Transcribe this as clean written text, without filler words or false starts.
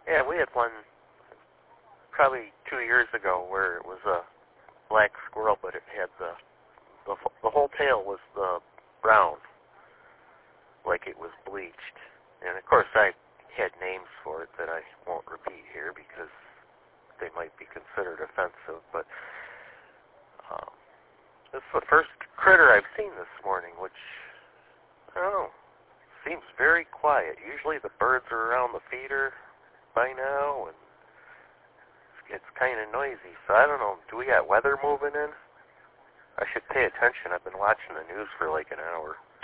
Yeah, we had one probably 2 years ago where it was a black squirrel, but it had the whole tail was the brown, like it was bleached. And of course, I had names for it that I won't repeat here because they might be considered offensive. But it's the first critter I've seen this morning, which I don't know, seems very quiet. Usually the birds are around the feeder by now, and it's kind of noisy. So I don't know. Do we got weather moving in? I should pay attention. I've been watching the news for like an hour.